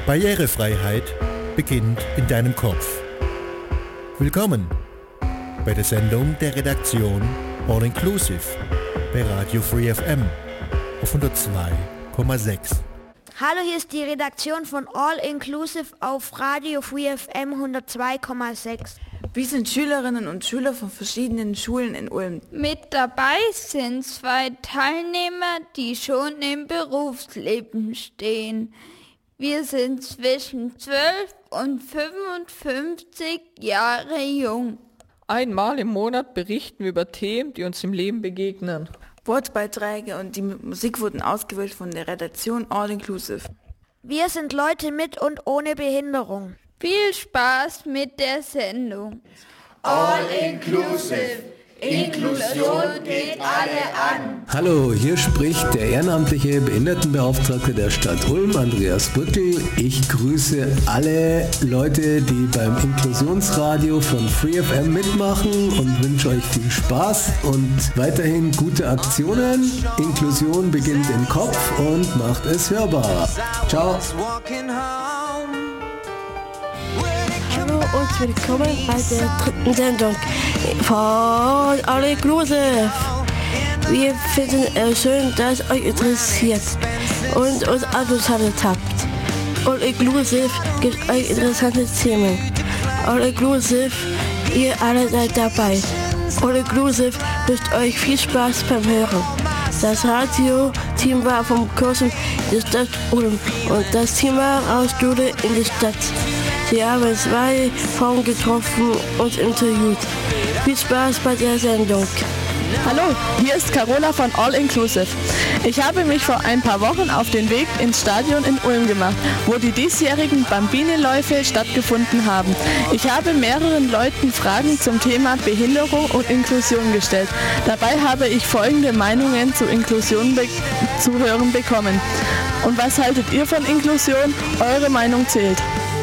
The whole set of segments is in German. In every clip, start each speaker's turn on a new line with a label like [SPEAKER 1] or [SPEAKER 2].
[SPEAKER 1] Barrierefreiheit beginnt in deinem Kopf. Willkommen bei der Sendung der Redaktion All Inclusive bei Radio Free FM auf 102,6.
[SPEAKER 2] Hallo, hier ist die Redaktion von All Inclusive auf Radio Free FM 102,6.
[SPEAKER 3] Wir sind Schülerinnen und Schüler von verschiedenen Schulen in Ulm.
[SPEAKER 4] Mit dabei sind 2 Teilnehmer, die schon im Berufsleben stehen. Wir sind zwischen 12 und 55 Jahre jung.
[SPEAKER 5] Einmal im Monat berichten wir über Themen, die uns im Leben begegnen.
[SPEAKER 3] Wortbeiträge und die Musik wurden ausgewählt von der Redaktion All Inclusive.
[SPEAKER 2] Wir sind Leute mit und ohne Behinderung.
[SPEAKER 4] Viel Spaß mit der Sendung.
[SPEAKER 6] All Inclusive. Inklusion geht alle an.
[SPEAKER 7] Hallo, hier spricht der ehrenamtliche Behindertenbeauftragte der Stadt Ulm, Andreas Brückel. Ich grüße alle Leute, die beim Inklusionsradio von Free FM mitmachen und wünsche euch viel Spaß und weiterhin gute Aktionen. Inklusion beginnt im Kopf und macht es hörbar. Ciao.
[SPEAKER 8] Hallo und willkommen bei der 3. Sendung von All Inclusive. Wir finden es schön, dass euch interessiert und uns angeschaltet habt. All Inclusive gibt euch interessante Themen. All Inclusive, ihr alle seid dabei. All Inclusive wünscht euch viel Spaß beim Hören. Das Radio-Team war vom Kursen der Stadt Ulm und das Team war aus Schule in der Stadt. Sie haben 2 Frauen getroffen und interviewt. Viel Spaß bei der Sendung.
[SPEAKER 9] Hallo, hier ist Carola von All Inclusive. Ich habe mich vor ein paar Wochen auf den Weg ins Stadion in Ulm gemacht, wo die diesjährigen Bambini-Läufe stattgefunden haben. Ich habe mehreren Leuten Fragen zum Thema Behinderung und Inklusion gestellt. Dabei habe ich folgende Meinungen zu Inklusion zu hören bekommen. Und was haltet ihr von Inklusion? Eure Meinung zählt.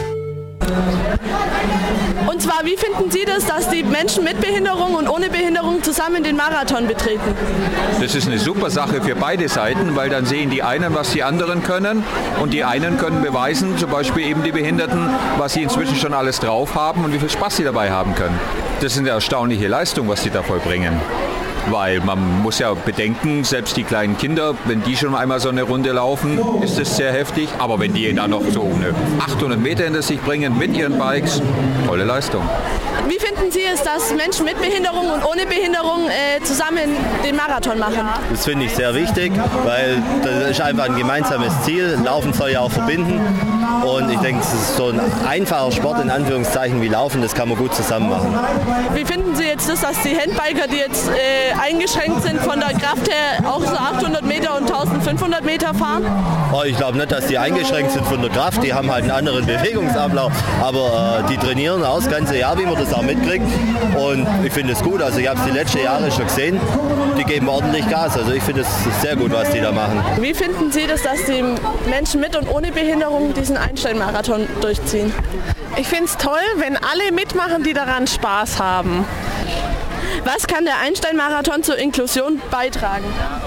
[SPEAKER 9] Und zwar, wie finden Sie das, dass die Menschen mit Behinderung und ohne Behinderung zusammen den Marathon betreten?
[SPEAKER 10] Das ist eine super Sache für beide Seiten, weil dann sehen die einen, was die anderen können und die einen können beweisen, zum Beispiel eben die Behinderten, was sie inzwischen schon alles drauf haben und wie viel Spaß sie dabei haben können. Das ist eine erstaunliche Leistung, was sie da vollbringen. Weil man muss ja bedenken, selbst die kleinen Kinder, wenn die schon einmal so eine Runde laufen, ist das sehr heftig. Aber wenn die dann noch so eine 800 Meter hinter sich bringen mit ihren Bikes, tolle Leistung.
[SPEAKER 9] Wie finden Sie es, dass Menschen mit Behinderung und ohne Behinderung zusammen den Marathon machen?
[SPEAKER 11] Das finde ich sehr wichtig, weil das ist einfach ein gemeinsames Ziel. Laufen soll ja auch verbinden. Und ich denke, es ist so ein einfacher Sport in Anführungszeichen wie Laufen, das kann man gut zusammen machen.
[SPEAKER 9] Wie finden Sie jetzt das, dass die Handbiker, die jetzt eingeschränkt sind von der Kraft her, auch so 800 Meter und 1500 Meter fahren?
[SPEAKER 11] Oh, ich glaube nicht, dass die eingeschränkt sind von der Kraft, die haben halt einen anderen Bewegungsablauf, aber die trainieren auch das ganze Jahr, wie man das auch mitkriegt. Und ich finde es gut, also ich habe es die letzten Jahre schon gesehen, die geben ordentlich Gas, also ich finde es sehr gut, was die da machen.
[SPEAKER 9] Wie finden Sie das, dass die Menschen mit und ohne Behinderung diesen Einstein-Marathon durchziehen?
[SPEAKER 12] Ich finde es toll, wenn alle mitmachen, die daran Spaß haben.
[SPEAKER 9] Was kann der Einstein-Marathon zur Inklusion beitragen?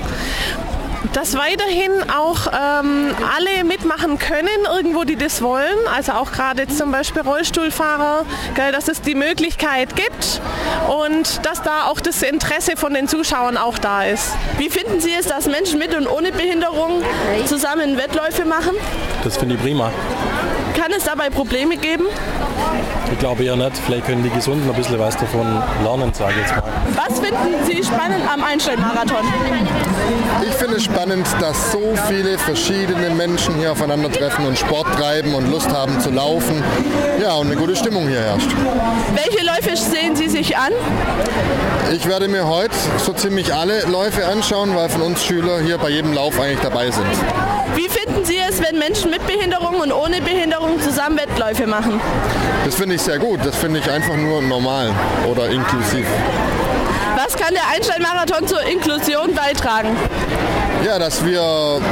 [SPEAKER 12] Dass weiterhin auch alle mitmachen können, irgendwo die das wollen, also auch gerade zum Beispiel Rollstuhlfahrer, dass es die Möglichkeit gibt und dass da auch das Interesse von den Zuschauern auch da ist.
[SPEAKER 9] Wie finden Sie es, dass Menschen mit und ohne Behinderung zusammen Wettläufe machen?
[SPEAKER 13] Das finde ich prima.
[SPEAKER 9] Kann es dabei Probleme geben?
[SPEAKER 13] Ich glaube eher nicht. Vielleicht können die Gesunden ein bisschen was davon lernen, sage ich jetzt mal.
[SPEAKER 9] Was finden Sie spannend am Einstein-Marathon?
[SPEAKER 14] Ich finde es spannend, dass so viele verschiedene Menschen hier aufeinandertreffen und Sport treiben und Lust haben zu laufen. Ja, und eine gute Stimmung hier herrscht.
[SPEAKER 9] Welche Läufe sehen Sie sich an?
[SPEAKER 14] Ich werde mir heute so ziemlich alle Läufe anschauen, weil von uns Schüler hier bei jedem Lauf eigentlich dabei sind.
[SPEAKER 9] Wie finden Sie es, wenn Menschen mit Behinderung und ohne Behinderung zusammen Wettläufe machen?
[SPEAKER 14] Das finde ich sehr gut. Das finde ich einfach nur normal oder inklusiv.
[SPEAKER 9] Was kann der Einstein-Marathon zur Inklusion beitragen?
[SPEAKER 14] Ja, dass wir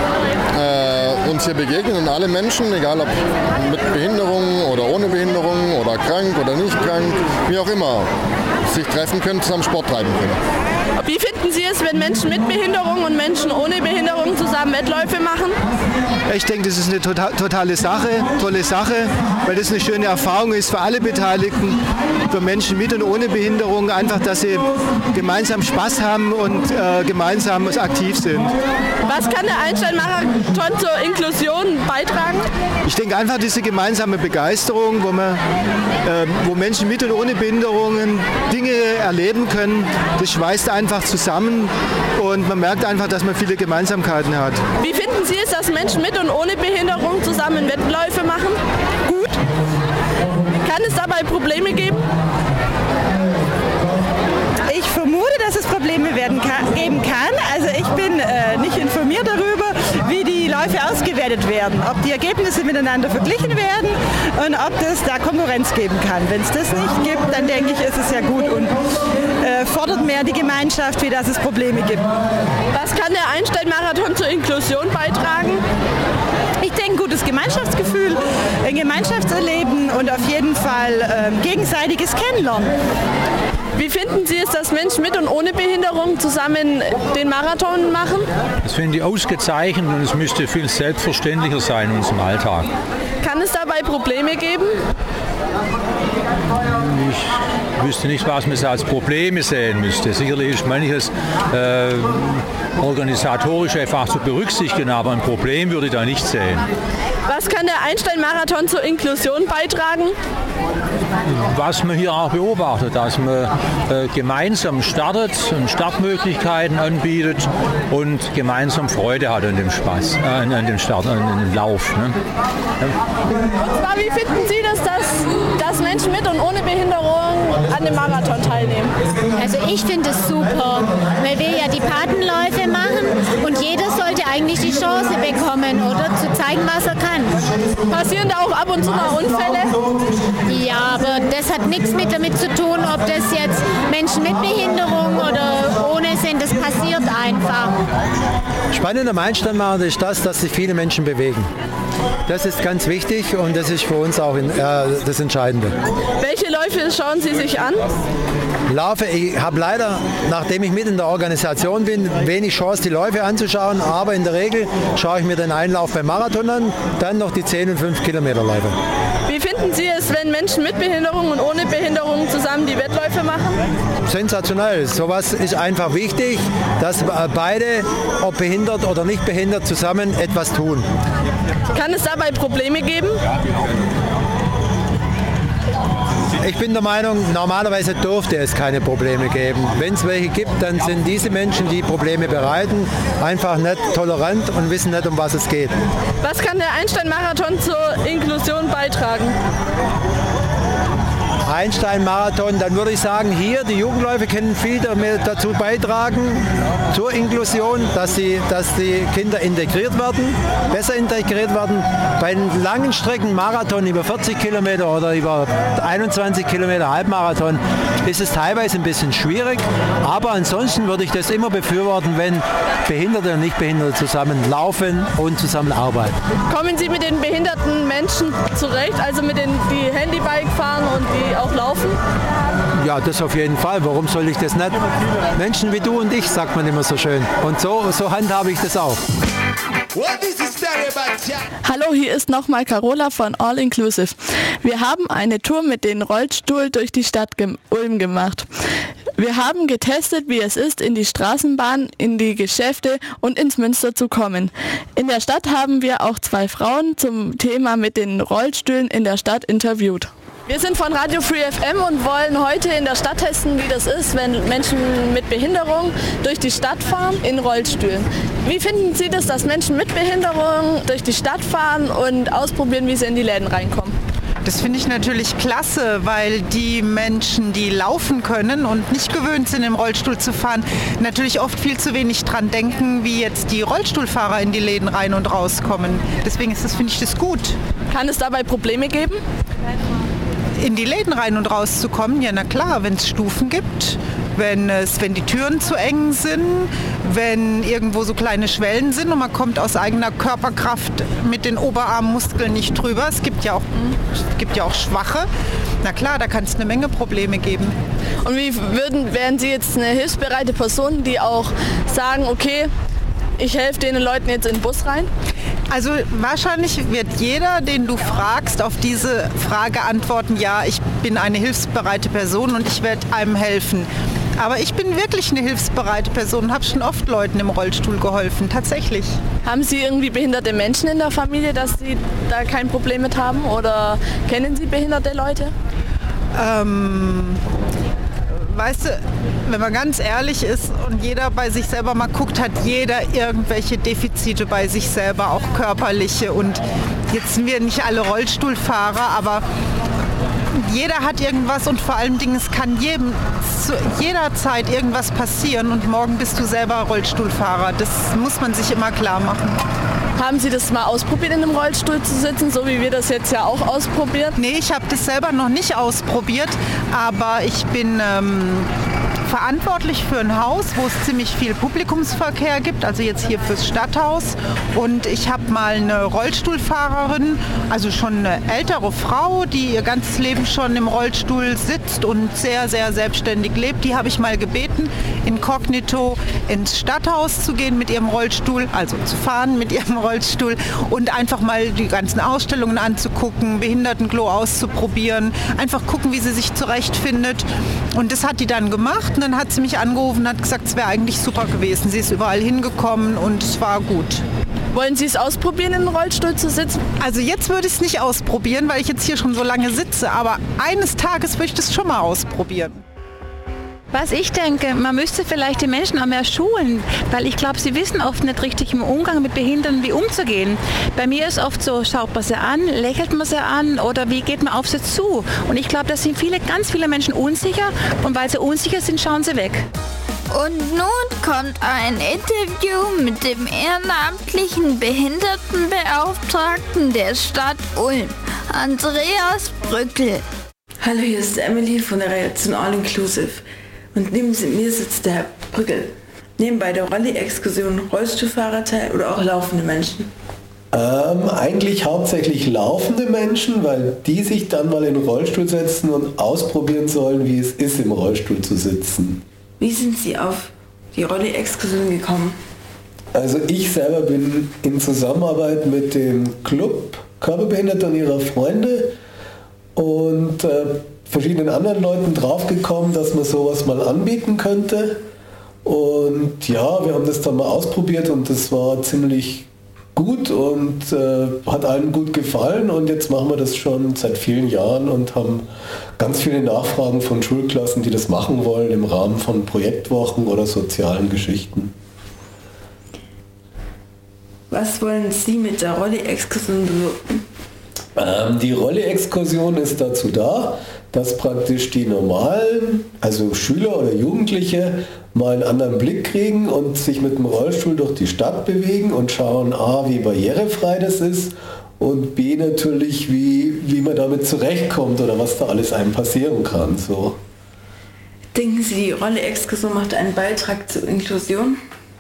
[SPEAKER 14] uns hier begegnen und alle Menschen, egal ob mit Behinderung oder ohne Behinderung oder krank oder nicht krank, wie auch immer, sich treffen können, zusammen Sport treiben können.
[SPEAKER 9] Wie finden Sie es, wenn Menschen mit Behinderung und Menschen ohne Behinderung zusammen Wettläufe machen?
[SPEAKER 15] Ich denke, das ist eine tolle Sache, weil das eine schöne Erfahrung ist für alle Beteiligten, für Menschen mit und ohne Behinderung, einfach, dass sie gemeinsam Spaß haben und gemeinsam aktiv sind.
[SPEAKER 9] Was kann der Einstein-Marathon zur Inklusion beitragen?
[SPEAKER 15] Ich denke einfach diese gemeinsame Begeisterung, wo Menschen mit und ohne Behinderungen Dinge erleben können, das schweißt einfach zusammen und man merkt einfach, dass man viele Gemeinsamkeiten hat.
[SPEAKER 9] Wie finden Sie es, dass Menschen mit und ohne Behinderung zusammen Wettläufe machen? Gut. Kann es dabei Probleme geben?
[SPEAKER 16] Ich vermute, dass es Probleme geben kann. Also ich bin nicht informiert darüber, wie die Läufe ausgewertet werden, ob die Ergebnisse miteinander verglichen werden und ob es da Konkurrenz geben kann. Wenn es das nicht gibt, dann denke ich, ist es ja gut und fordert mehr die Gemeinschaft, wie dass es Probleme gibt.
[SPEAKER 9] Was kann der Einstein-Marathon zur Inklusion beitragen?
[SPEAKER 16] Ich denke, ein gutes Gemeinschaftsgefühl, ein Gemeinschaftserleben und auf jeden Fall gegenseitiges Kennenlernen.
[SPEAKER 9] Wie finden Sie es, dass Menschen mit und ohne Behinderung zusammen den Marathon machen?
[SPEAKER 17] Das finde ich ausgezeichnet und es müsste viel selbstverständlicher sein in unserem Alltag.
[SPEAKER 9] Kann es dabei Probleme geben?
[SPEAKER 17] Ich wüsste nicht, was man als Probleme sehen müsste. Sicherlich ist manches organisatorisch einfach zu berücksichtigen, aber ein Problem würde ich da nicht sehen.
[SPEAKER 9] Was kann der Einstein-Marathon zur Inklusion beitragen?
[SPEAKER 17] Was man hier auch beobachtet, dass man gemeinsam startet und Startmöglichkeiten anbietet und gemeinsam Freude hat an dem Spaß, an dem Start, an dem Lauf. Ne?
[SPEAKER 9] Und zwar, wie finden Sie das, dass Menschen mit und ohne Behinderung an dem Marathon teilnehmen?
[SPEAKER 18] Also ich finde es super, weil wir ja die Patenläufe machen und jeder sollte eigentlich die Chance bekommen, oder zu zeigen, was er kann.
[SPEAKER 9] Passieren da auch ab und zu mal Unfälle?
[SPEAKER 18] Ja, aber das hat nichts damit zu tun, ob das jetzt Menschen mit Behinderung oder ohne sind. Das passiert einfach.
[SPEAKER 19] Spannend am Einstein-Marathon ist dass sich viele Menschen bewegen. Das ist ganz wichtig und das ist für uns auch das Entscheidende.
[SPEAKER 9] Welche Läufe schauen Sie sich an?
[SPEAKER 19] Ich habe leider, nachdem ich mit in der Organisation bin, wenig Chance, die Läufe anzuschauen, aber in der Regel schaue ich mir den Einlauf beim Marathon an, dann noch die 10 und 5 Kilometer Läufe.
[SPEAKER 9] Wie finden Sie es, wenn Menschen mit Behinderung und ohne Behinderung zusammen die Wettläufe machen?
[SPEAKER 19] Sensationell. Sowas ist einfach wichtig, dass beide, ob behindert oder nicht behindert, zusammen etwas tun.
[SPEAKER 9] Kann es dabei Probleme geben?
[SPEAKER 19] Ich bin der Meinung, normalerweise dürfte es keine Probleme geben. Wenn es welche gibt, dann sind diese Menschen, die Probleme bereiten, einfach nicht tolerant und wissen nicht, um was es geht.
[SPEAKER 9] Was kann der Einstein-Marathon zur Inklusion beitragen?
[SPEAKER 19] Einstein-Marathon, dann würde ich sagen, hier die Jugendläufe können viel dazu beitragen, zur Inklusion, dass die Kinder integriert werden, besser integriert werden. Bei den langen Strecken Marathon über 40 Kilometer oder über 21 Kilometer Halbmarathon ist es teilweise ein bisschen schwierig, aber ansonsten würde ich das immer befürworten, wenn Behinderte und Nichtbehinderte zusammen laufen und zusammen arbeiten.
[SPEAKER 9] Kommen Sie mit den behinderten Menschen zurecht, also mit denen, die Handybike fahren und die auch laufen?
[SPEAKER 19] Ja, das auf jeden Fall. Warum soll ich das nicht? Menschen wie du und ich, sagt man immer so schön. Und so handhabe ich das auch.
[SPEAKER 9] Hallo, hier ist nochmal Carola von All Inclusive. Wir haben eine Tour mit dem Rollstuhl durch die Stadt Ulm gemacht. Wir haben getestet, wie es ist, in die Straßenbahn, in die Geschäfte und ins Münster zu kommen. In der Stadt haben wir auch 2 Frauen zum Thema mit den Rollstühlen in der Stadt interviewt. Wir sind von Radio Free FM und wollen heute in der Stadt testen, wie das ist, wenn Menschen mit Behinderung durch die Stadt fahren in Rollstühlen. Wie finden Sie das, dass Menschen mit Behinderung durch die Stadt fahren und ausprobieren, wie sie in die Läden reinkommen?
[SPEAKER 20] Das finde ich natürlich klasse, weil die Menschen, die laufen können und nicht gewöhnt sind, im Rollstuhl zu fahren, natürlich oft viel zu wenig dran denken, wie jetzt die Rollstuhlfahrer in die Läden rein und rauskommen. Deswegen finde ich das gut.
[SPEAKER 9] Kann es dabei Probleme geben?
[SPEAKER 20] In die Läden rein und raus zu kommen, ja na klar, wenn es Stufen gibt, wenn die Türen zu eng sind, wenn irgendwo so kleine Schwellen sind und man kommt aus eigener Körperkraft mit den Oberarmmuskeln nicht drüber. Es gibt ja auch Schwache. Na klar, da kann es eine Menge Probleme geben.
[SPEAKER 9] Und wie wären Sie jetzt eine hilfsbereite Person, die auch sagen, okay, ich helfe den Leuten jetzt in den Bus rein?
[SPEAKER 20] Also wahrscheinlich wird jeder, den du fragst, auf diese Frage antworten, ja, ich bin eine hilfsbereite Person und ich werde einem helfen. Aber ich bin wirklich eine hilfsbereite Person und habe schon oft Leuten im Rollstuhl geholfen, tatsächlich.
[SPEAKER 9] Haben Sie irgendwie behinderte Menschen in der Familie, dass Sie da kein Problem mit haben? Oder kennen Sie behinderte Leute?
[SPEAKER 20] Weißt du, wenn man ganz ehrlich ist und jeder bei sich selber mal guckt, hat jeder irgendwelche Defizite bei sich selber, auch körperliche. Und jetzt sind wir nicht alle Rollstuhlfahrer, aber jeder hat irgendwas und vor allen Dingen, es kann zu jeder Zeit irgendwas passieren und morgen bist du selber Rollstuhlfahrer. Das muss man sich immer klar machen.
[SPEAKER 9] Haben Sie das mal ausprobiert, in einem Rollstuhl zu sitzen, so wie wir das jetzt ja auch ausprobiert?
[SPEAKER 20] Nee, ich habe das selber noch nicht ausprobiert, aber ich bin verantwortlich für ein Haus, wo es ziemlich viel Publikumsverkehr gibt, also jetzt hier fürs Stadthaus. Und ich habe mal eine Rollstuhlfahrerin, also schon eine ältere Frau, die ihr ganzes Leben schon im Rollstuhl sitzt und sehr, sehr selbstständig lebt. Die habe ich mal gebeten, inkognito ins Stadthaus zu gehen mit ihrem Rollstuhl, also zu fahren mit ihrem Rollstuhl und einfach mal die ganzen Ausstellungen anzugucken, Behindertenklo auszuprobieren, einfach gucken, wie sie sich zurechtfindet. Und das hat die dann gemacht. Und dann hat sie mich angerufen und hat gesagt, es wäre eigentlich super gewesen. Sie ist überall hingekommen und es war gut.
[SPEAKER 9] Wollen Sie es ausprobieren, in einem Rollstuhl zu sitzen?
[SPEAKER 20] Also jetzt würde ich es nicht ausprobieren, weil ich jetzt hier schon so lange sitze. Aber eines Tages würde ich das schon mal ausprobieren.
[SPEAKER 21] Was ich denke, man müsste vielleicht die Menschen auch mehr schulen, weil ich glaube, sie wissen oft nicht richtig im Umgang mit Behinderten, wie umzugehen. Bei mir ist oft so, schaut man sie an, lächelt man sie an oder wie geht man auf sie zu? Und ich glaube, da sind ganz viele Menschen unsicher und weil sie unsicher sind, schauen sie weg.
[SPEAKER 4] Und nun kommt ein Interview mit dem ehrenamtlichen Behindertenbeauftragten der Stadt Ulm, Andreas Brückel.
[SPEAKER 3] Hallo, hier ist Emily von der Redaktion All Inclusive. Und neben mir sitzt der Herr Brückel. Nehmen bei der Rallye-Exkursion Rollstuhlfahrer teil oder auch laufende Menschen?
[SPEAKER 7] Eigentlich hauptsächlich laufende Menschen, weil die sich dann mal in den Rollstuhl setzen und ausprobieren sollen, wie es ist, im Rollstuhl zu sitzen.
[SPEAKER 3] Wie sind Sie auf die Rallye-Exkursion gekommen?
[SPEAKER 7] Also ich selber bin in Zusammenarbeit mit dem Club Körperbehinderte und ihrer Freunde und verschiedenen anderen Leuten draufgekommen, dass man sowas mal anbieten könnte. Und ja, wir haben das dann mal ausprobiert und das war ziemlich gut und hat allen gut gefallen. Und jetzt machen wir das schon seit vielen Jahren und haben ganz viele Nachfragen von Schulklassen, die das machen wollen im Rahmen von Projektwochen oder sozialen Geschichten.
[SPEAKER 3] Was wollen Sie mit der Rallye-Exkursion bewirken?
[SPEAKER 7] Die Rallye-Exkursion ist dazu da, dass praktisch die normalen, also Schüler oder Jugendliche, mal einen anderen Blick kriegen und sich mit dem Rollstuhl durch die Stadt bewegen und schauen, A, wie barrierefrei das ist und B, natürlich, wie man damit zurechtkommt oder was da alles einem passieren kann. So.
[SPEAKER 3] Denken Sie, die Rallye-Exkursion macht einen Beitrag zur Inklusion?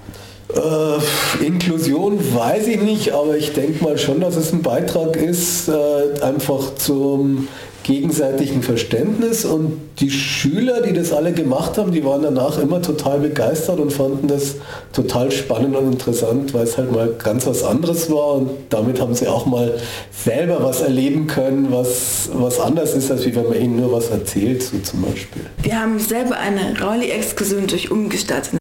[SPEAKER 7] Inklusion weiß ich nicht, aber ich denke mal schon, dass es ein Beitrag ist, einfach zum gegenseitigen Verständnis. Und die Schüler, die das alle gemacht haben, die waren danach immer total begeistert und fanden das total spannend und interessant, weil es halt mal ganz was anderes war und damit haben sie auch mal selber was erleben können, was anders ist, als wie wenn man ihnen nur was erzählt, so zum Beispiel.
[SPEAKER 3] Wir haben selber eine Rallye-Exkursion durch umgestaltet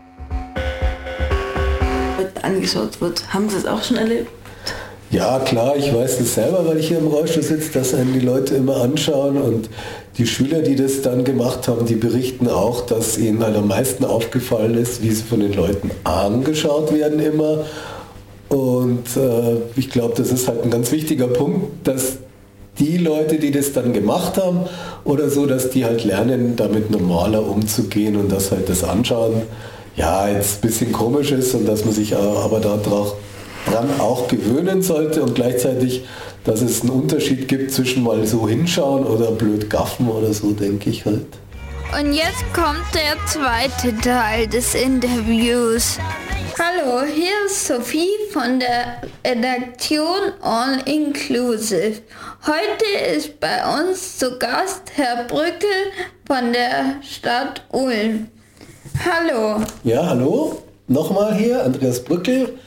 [SPEAKER 3] angeschaut wird. Haben Sie es auch schon erlebt?
[SPEAKER 7] Ja klar, ich weiß das selber, weil ich hier im Rollstuhl sitze, dass einen die Leute immer anschauen und die Schüler, die das dann gemacht haben, die berichten auch, dass ihnen halt am meisten aufgefallen ist, wie sie von den Leuten angeschaut werden immer. Und ich glaube, das ist halt ein ganz wichtiger Punkt, dass die Leute, die das dann gemacht haben oder so, dass die halt lernen, damit normaler umzugehen und dass halt das Anschauen ja jetzt ein bisschen komisch ist und dass man sich aber dran auch gewöhnen sollte und gleichzeitig, dass es einen Unterschied gibt zwischen mal so hinschauen oder blöd gaffen oder so, denke ich halt.
[SPEAKER 4] Und jetzt kommt der zweite Teil des Interviews. Hallo, hier ist Sophie von der Redaktion All Inclusive. Heute ist bei uns zu Gast Herr Brückel von der Stadt Ulm. Hallo.
[SPEAKER 7] Ja, hallo. Nochmal hier, Andreas Brückel.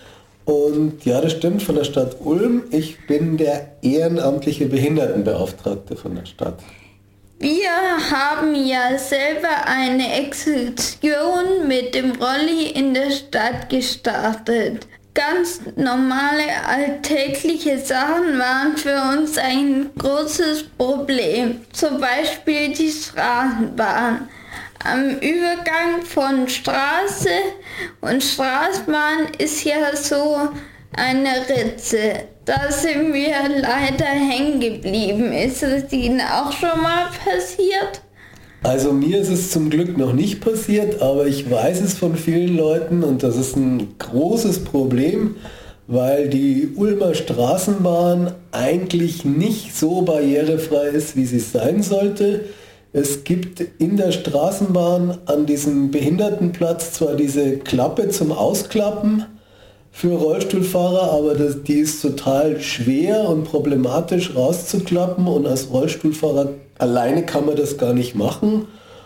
[SPEAKER 7] Und ja, das stimmt, von der Stadt Ulm. Ich bin der ehrenamtliche Behindertenbeauftragte von der Stadt.
[SPEAKER 4] Wir haben ja selber eine Exkursion mit dem Rolli in der Stadt gestartet. Ganz normale alltägliche Sachen waren für uns ein großes Problem. Zum Beispiel die Straßenbahn. Am Übergang von Straße und Straßenbahn ist ja so eine Ritze. Da sind wir leider hängen geblieben. Ist es Ihnen auch schon mal passiert?
[SPEAKER 7] Also mir ist es zum Glück noch nicht passiert, aber ich weiß es von vielen Leuten und das ist ein großes Problem, weil die Ulmer Straßenbahn eigentlich nicht so barrierefrei ist, wie sie sein sollte. Es gibt in der Straßenbahn an diesem Behindertenplatz zwar diese Klappe zum Ausklappen für Rollstuhlfahrer, aber die ist total schwer und problematisch rauszuklappen und als Rollstuhlfahrer alleine kann man das gar nicht machen.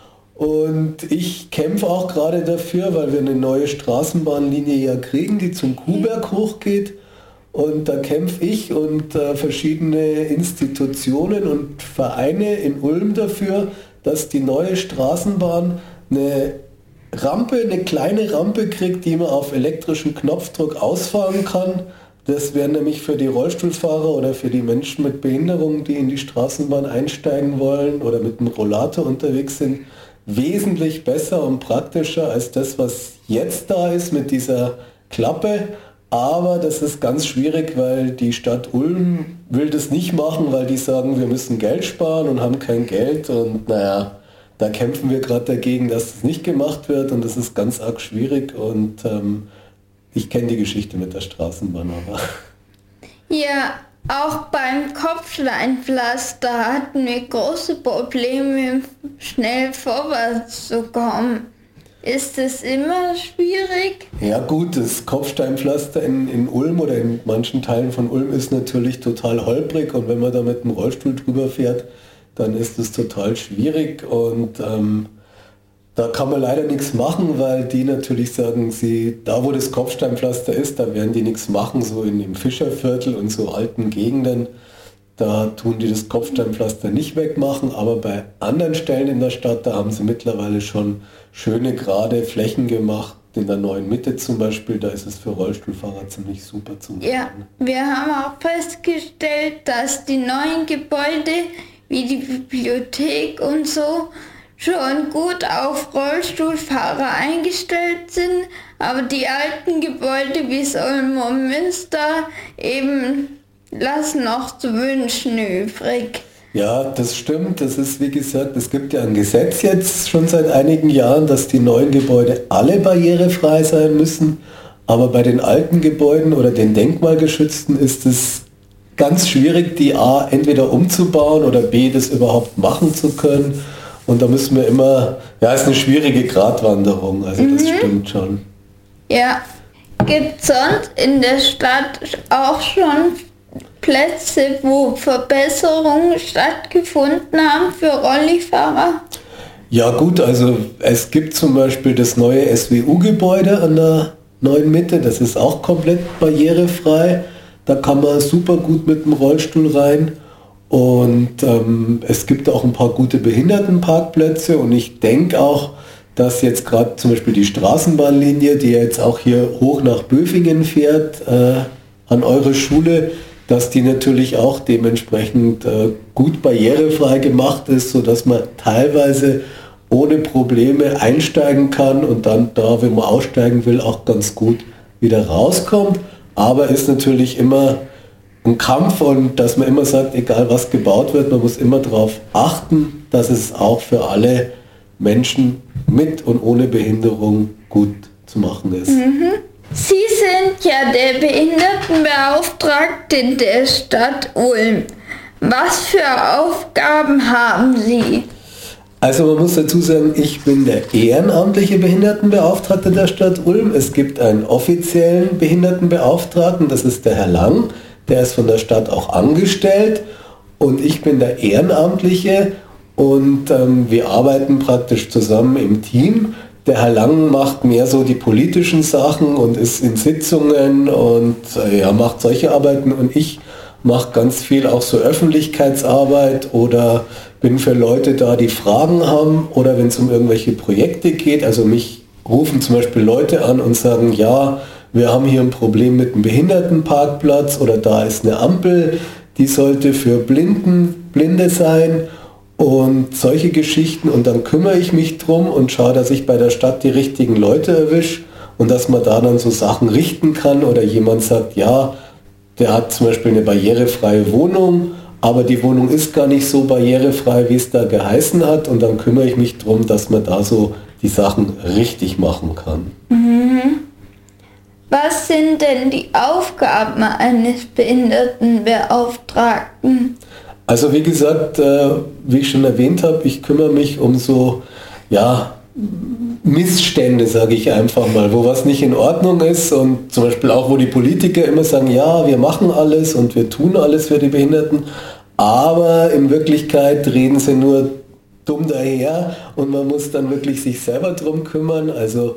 [SPEAKER 7] Und ich kämpfe auch gerade dafür, weil wir eine neue Straßenbahnlinie ja kriegen, die zum Kuhberg hochgeht. Und da kämpfe ich und verschiedene Institutionen und Vereine in Ulm dafür, dass die neue Straßenbahn eine kleine Rampe kriegt, die man auf elektrischen Knopfdruck ausfahren kann. Das wäre nämlich für die Rollstuhlfahrer oder für die Menschen mit Behinderungen, die in die Straßenbahn einsteigen wollen oder mit einem Rollator unterwegs sind, wesentlich besser und praktischer als das, was jetzt da ist mit dieser Klappe. Aber das ist ganz schwierig, weil die Stadt Ulm will das nicht machen, weil die sagen, wir müssen Geld sparen und haben kein Geld. Und naja, da kämpfen wir gerade dagegen, dass das nicht gemacht wird und das ist ganz arg schwierig. Und ich kenne die Geschichte mit der Straßenbahn aber.
[SPEAKER 4] Ja, auch beim Kopfsteinpflaster hatten wir große Probleme, schnell vorwärts zu kommen. Ist es immer schwierig?
[SPEAKER 7] Ja gut, das Kopfsteinpflaster in Ulm oder in manchen Teilen von Ulm ist natürlich total holprig und wenn man da mit dem Rollstuhl drüber fährt, dann ist es total schwierig und da kann man leider nichts machen, weil die natürlich sagen, da wo das Kopfsteinpflaster ist, da werden die nichts machen, so im Fischerviertel und so alten Gegenden. Da tun die das Kopfsteinpflaster nicht wegmachen, aber bei anderen Stellen in der Stadt, da haben sie mittlerweile schon schöne gerade Flächen gemacht. In der neuen Mitte zum Beispiel, da ist es für Rollstuhlfahrer ziemlich super zu machen.
[SPEAKER 4] Ja, wir haben auch festgestellt, dass die neuen Gebäude, wie die Bibliothek und so, schon gut auf Rollstuhlfahrer eingestellt sind, aber die alten Gebäude wie das Ulmer Münster eben lassen noch zu wünschen übrig.
[SPEAKER 7] Ja, das stimmt. Das ist, wie gesagt, es gibt ja ein Gesetz jetzt schon seit einigen Jahren, dass die neuen Gebäude alle barrierefrei sein müssen. Aber bei den alten Gebäuden oder den denkmalgeschützten ist es ganz schwierig, die A entweder umzubauen oder B das überhaupt machen zu können. Und da müssen wir immer, ja, es ist eine schwierige Gratwanderung, also das stimmt schon.
[SPEAKER 4] Ja, gibt es sonst in der Stadt auch schon Plätze, wo Verbesserungen stattgefunden haben für Rollifahrer?
[SPEAKER 7] Ja gut, also es gibt zum Beispiel das neue SWU-Gebäude an der neuen Mitte, das ist auch komplett barrierefrei, da kann man super gut mit dem Rollstuhl rein und es gibt auch ein paar gute Behindertenparkplätze und ich denke auch, dass jetzt gerade zum Beispiel die Straßenbahnlinie, die jetzt auch hier hoch nach Böfingen fährt, an eure Schule, dass die natürlich auch dementsprechend gut barrierefrei gemacht ist, sodass man teilweise ohne Probleme einsteigen kann und dann da, wenn man aussteigen will, auch ganz gut wieder rauskommt. Aber ist natürlich immer ein Kampf und dass man immer sagt, egal was gebaut wird, man muss immer darauf achten, dass es auch für alle Menschen mit und ohne Behinderung gut zu machen ist.
[SPEAKER 4] Sie sind ja der Behindertenbeauftragte der Stadt Ulm. Was für Aufgaben haben Sie?
[SPEAKER 7] Also man muss dazu sagen, ich bin der ehrenamtliche Behindertenbeauftragte der Stadt Ulm. Es gibt einen offiziellen Behindertenbeauftragten, das ist der Herr Lang, der ist von der Stadt auch angestellt und ich bin der Ehrenamtliche und wir arbeiten praktisch zusammen im Team. Der Herr Lang macht mehr so die politischen Sachen und ist in Sitzungen und macht solche Arbeiten und ich mache ganz viel auch so Öffentlichkeitsarbeit oder bin für Leute da, die Fragen haben oder wenn es um irgendwelche Projekte geht. Also mich rufen zum Beispiel Leute an und sagen, ja, wir haben hier ein Problem mit einem Behindertenparkplatz oder da ist eine Ampel, die sollte für Blinde sein und solche Geschichten. Und dann kümmere ich mich drum und schaue, dass ich bei der Stadt die richtigen Leute erwische und dass man da dann so Sachen richten kann oder jemand sagt, ja, der hat zum Beispiel eine barrierefreie Wohnung, aber die Wohnung ist gar nicht so barrierefrei, wie es da geheißen hat. Und dann kümmere ich mich darum, dass man da so die Sachen richtig machen kann.
[SPEAKER 4] Was sind denn die Aufgaben eines Behindertenbeauftragten?
[SPEAKER 7] Also wie gesagt, wie ich schon erwähnt habe, ich kümmere mich um so Missstände, sage ich einfach mal, wo was nicht in Ordnung ist und zum Beispiel auch, wo die Politiker immer sagen, ja, wir machen alles und wir tun alles für die Behinderten, aber in Wirklichkeit reden sie nur dumm daher und man muss dann wirklich sich selber drum kümmern. Also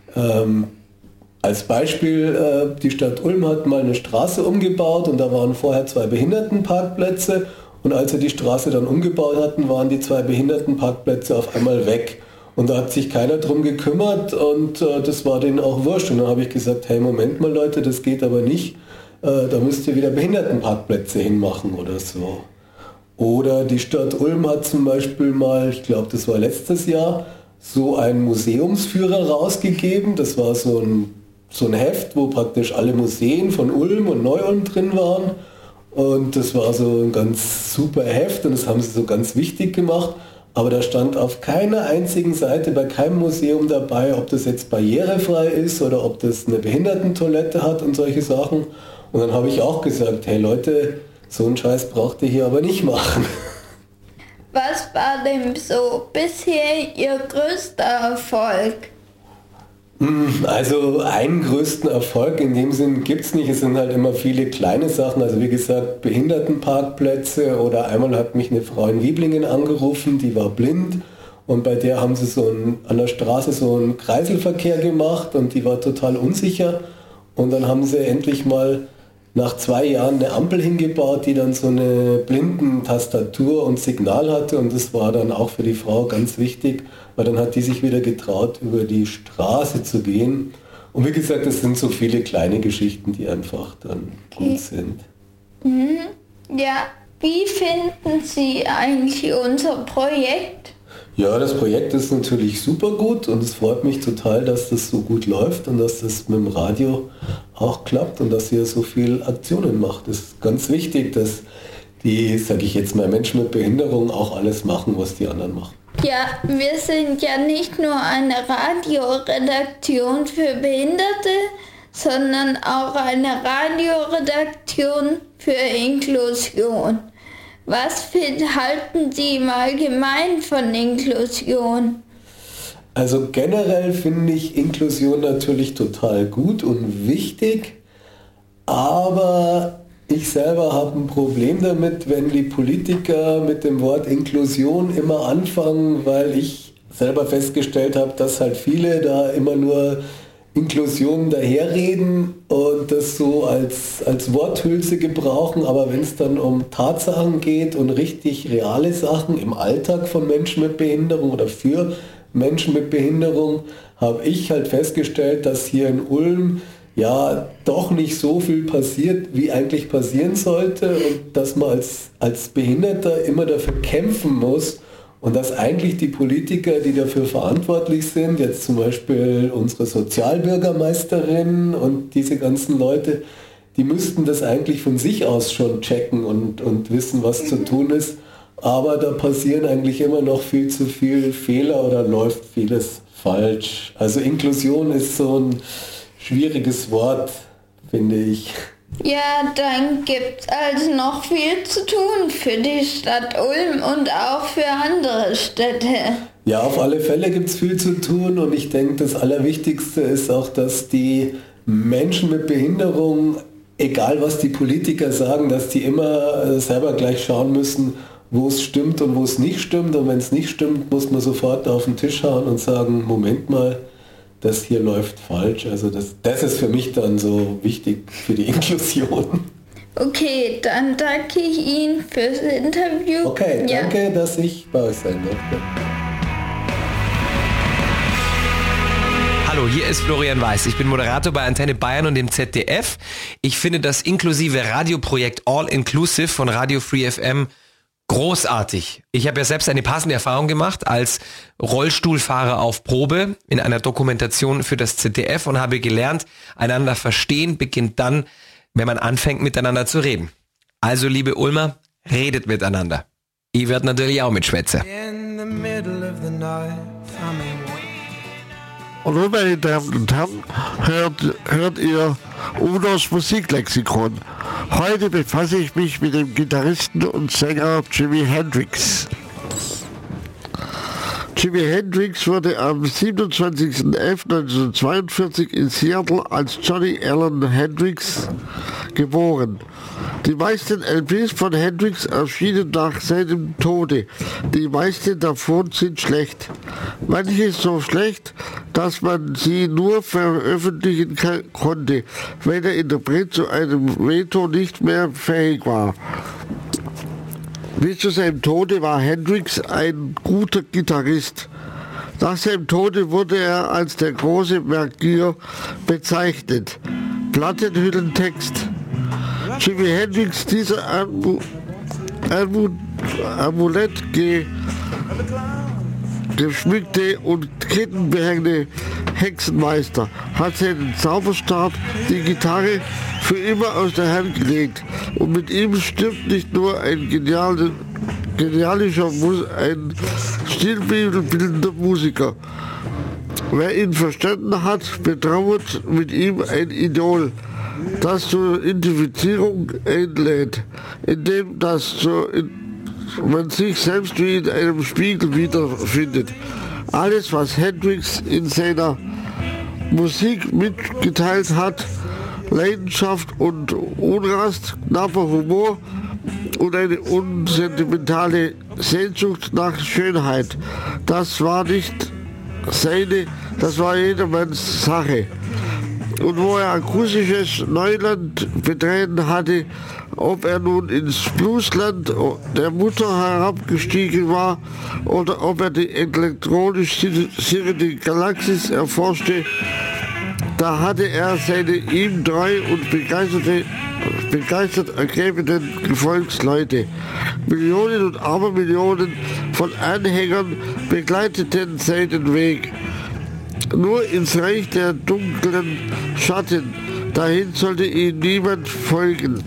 [SPEAKER 7] als Beispiel, die Stadt Ulm hat mal eine Straße umgebaut und da waren vorher 2 Behindertenparkplätze und als sie die Straße dann umgebaut hatten, waren die 2 Behindertenparkplätze auf einmal weg. Und da hat sich keiner drum gekümmert und das war denen auch wurscht. Und dann habe ich gesagt, hey, Moment mal Leute, das geht aber nicht. Da müsst ihr wieder Behindertenparkplätze hinmachen oder so. Oder die Stadt Ulm hat zum Beispiel mal, ich glaube das war letztes Jahr, so einen Museumsführer rausgegeben. Das war so ein Heft, wo praktisch alle Museen von Ulm und Neu-Ulm drin waren. Und das war so ein ganz super Heft und das haben sie so ganz wichtig gemacht. Aber da stand auf keiner einzigen Seite bei keinem Museum dabei, ob das jetzt barrierefrei ist oder ob das eine Behindertentoilette hat und solche Sachen. Und dann habe ich auch gesagt, hey Leute, so einen Scheiß braucht ihr hier aber nicht machen.
[SPEAKER 4] Was war denn so bisher Ihr größter Erfolg?
[SPEAKER 7] Also einen größten Erfolg in dem Sinn gibt es nicht. Es sind halt immer viele kleine Sachen. Also wie gesagt, Behindertenparkplätze oder einmal hat mich eine Frau in Wieblingen angerufen, die war blind und bei der haben sie an der Straße so einen Kreiselverkehr gemacht und die war total unsicher und dann haben sie endlich mal nach 2 Jahren eine Ampel hingebaut, die dann so eine Blindentastatur und Signal hatte und das war dann auch für die Frau ganz wichtig, weil dann hat die sich wieder getraut, über die Straße zu gehen. Und wie gesagt, das sind so viele kleine Geschichten, die einfach dann gut sind.
[SPEAKER 4] Ja, wie finden Sie eigentlich unser Projekt?
[SPEAKER 7] Ja, das Projekt ist natürlich super gut und es freut mich total, dass das so gut läuft und dass das mit dem Radio auch klappt und dass ihr so viel Aktionen macht. Das ist ganz wichtig, dass die, sage ich jetzt mal, Menschen mit Behinderung auch alles machen, was die anderen machen.
[SPEAKER 4] Ja, wir sind ja nicht nur eine Radioredaktion für Behinderte, sondern auch eine Radioredaktion für Inklusion. Was halten Sie im Allgemeinen von Inklusion?
[SPEAKER 7] Also generell finde ich Inklusion natürlich total gut und wichtig, aber ich selber habe ein Problem damit, wenn die Politiker mit dem Wort Inklusion immer anfangen, weil ich selber festgestellt habe, dass halt viele da immer nur Inklusion daherreden und das so als Worthülse gebrauchen, aber wenn es dann um Tatsachen geht und richtig reale Sachen im Alltag von Menschen mit Behinderung oder für Menschen mit Behinderung, habe ich halt festgestellt, dass hier in Ulm ja doch nicht so viel passiert, wie eigentlich passieren sollte und dass man als Behinderter immer dafür kämpfen muss und dass eigentlich die Politiker, die dafür verantwortlich sind, jetzt zum Beispiel unsere Sozialbürgermeisterin und diese ganzen Leute, die müssten das eigentlich von sich aus schon checken und wissen, was zu tun ist. Aber da passieren eigentlich immer noch viel zu viel Fehler oder läuft vieles falsch. Also Inklusion ist so ein schwieriges Wort, finde ich.
[SPEAKER 4] Ja, dann gibt es also noch viel zu tun für die Stadt Ulm und auch für andere Städte.
[SPEAKER 7] Ja, auf alle Fälle gibt es viel zu tun und ich denke, das Allerwichtigste ist auch, dass die Menschen mit Behinderung, egal was die Politiker sagen, dass die immer selber gleich schauen müssen, wo es stimmt und wo es nicht stimmt. Und wenn es nicht stimmt, muss man sofort auf den Tisch hauen und sagen, Moment mal, das hier läuft falsch. Also das ist für mich dann so wichtig für die Inklusion.
[SPEAKER 4] Okay, dann danke ich Ihnen fürs Interview.
[SPEAKER 7] Okay, danke, dass ich bei euch sein durfte.
[SPEAKER 1] Hallo, hier ist Florian Weiß. Ich bin Moderator bei Antenne Bayern und dem ZDF. Ich finde das inklusive Radioprojekt All Inclusive von Radio Free FM großartig. Ich habe ja selbst eine passende Erfahrung gemacht als Rollstuhlfahrer auf Probe in einer Dokumentation für das ZDF und habe gelernt, einander verstehen beginnt dann, wenn man anfängt, miteinander zu reden. Also, liebe Ulmer, redet miteinander. Ich werde natürlich auch mitschwätzen.
[SPEAKER 22] Hallo meine Damen und Herren, hört ihr Unos Musiklexikon. Heute befasse ich mich mit dem Gitarristen und Sänger Jimi Hendrix. Jimi Hendrix wurde am 27.11.1942 in Seattle als Johnny Allen Hendrix geboren. Die meisten LPs von Hendrix erschienen nach seinem Tode. Die meisten davon sind schlecht. Manche so schlecht, dass man sie nur veröffentlichen konnte, wenn der Interpret zu einem Veto nicht mehr fähig war. Bis zu seinem Tode war Hendrix ein guter Gitarrist. Nach seinem Tode wurde er als der große Magier bezeichnet. Plattenhüllentext. Jimi Hendrix, dieser Amulett geschmückte und kettenbehängte Hexenmeister, hat seinen Zauberstab, die Gitarre, für immer aus der Hand gelegt. Und mit ihm stirbt nicht nur ein ein stilbildender Musiker. Wer ihn verstanden hat, betrauert mit ihm ein Idol, das zur Identifizierung einlädt, indem man sich selbst wie in einem Spiegel wiederfindet. Alles, was Hendrix in seiner Musik mitgeteilt hat, Leidenschaft und Unrast, knapper Humor und eine unsentimentale Sehnsucht nach Schönheit, das war nicht seine, das war jedermanns Sache. Und wo er akustisches Neuland betreten hatte, ob er nun ins Bluesland der Mutter herabgestiegen war oder ob er die elektronisch sirrende Galaxis erforschte, da hatte er seine ihm treu und begeistert ergebenen Gefolgsleute. Millionen und Abermillionen von Anhängern begleiteten seinen Weg. Nur ins Reich der dunklen Schatten, dahin sollte ihm niemand folgen.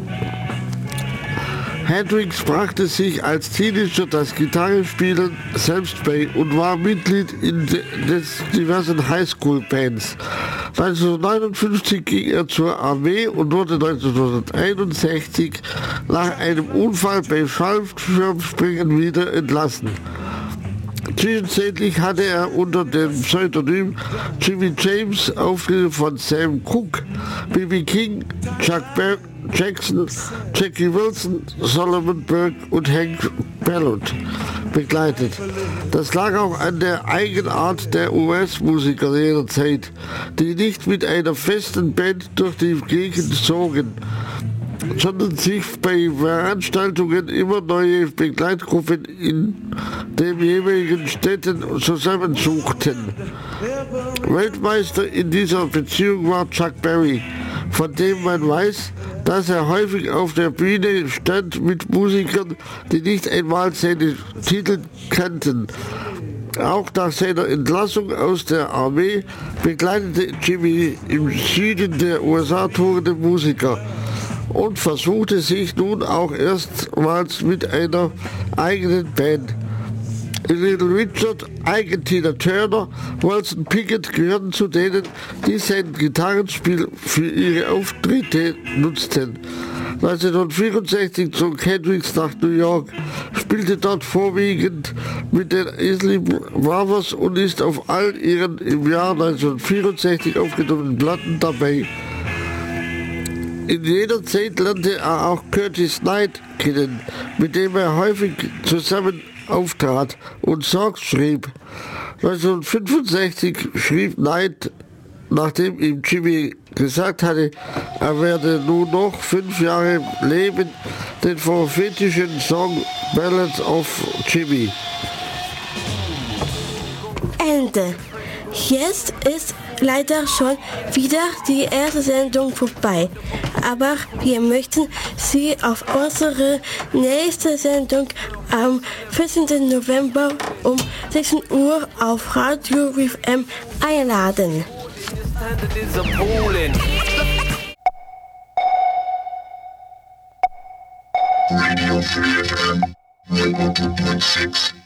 [SPEAKER 22] Hendrix brachte sich als Teenager das Gitarrespielen selbst bei und war Mitglied in diversen Highschool-Bands. 1959 ging er zur Armee und wurde 1961 nach einem Unfall beim Fallschirmspringen wieder entlassen. Zwischenzeitlich hatte er unter dem Pseudonym Jimmy James Auftritte von Sam Cooke, B.B. King, Chuck Jackson, Jackie Wilson, Solomon Burke und Hank Ballard begleitet. Das lag auch an der Eigenart der US-Musiker jener Zeit, die nicht mit einer festen Band durch die Gegend zogen, sondern sich bei Veranstaltungen immer neue Begleitgruppen in den jeweiligen Städten zusammensuchten. Weltmeister in dieser Beziehung war Chuck Berry, von dem man weiß, dass er häufig auf der Bühne stand mit Musikern, die nicht einmal seine Titel kannten. Auch nach seiner Entlassung aus der Armee begleitete Jimmy im Süden der USA tourende Musiker und versuchte sich nun auch erstmals mit einer eigenen Band. Little Richard, Tina Turner, Wilson Pickett gehörten zu denen, die sein Gitarrenspiel für ihre Auftritte nutzten. 1964 zog Hendrix nach New York, spielte dort vorwiegend mit den Isley Brothers und ist auf allen ihren im Jahr 1964 aufgenommenen Platten dabei. In jener Zeit lernte er auch Curtis Knight kennen, mit dem er häufig zusammen auftrat und Songs schrieb. 1965 schrieb Knight, nachdem ihm Jimmy gesagt hatte, er werde nur noch 5 Jahre leben, den prophetischen Song Ballads of Jimmy.
[SPEAKER 8] Ende. Jetzt ist leider schon wieder die erste Sendung vorbei. Aber wir möchten Sie auf unsere nächste Sendung am 14. November um 16 Uhr auf Radio FM einladen.
[SPEAKER 6] Radio Free FM 102.6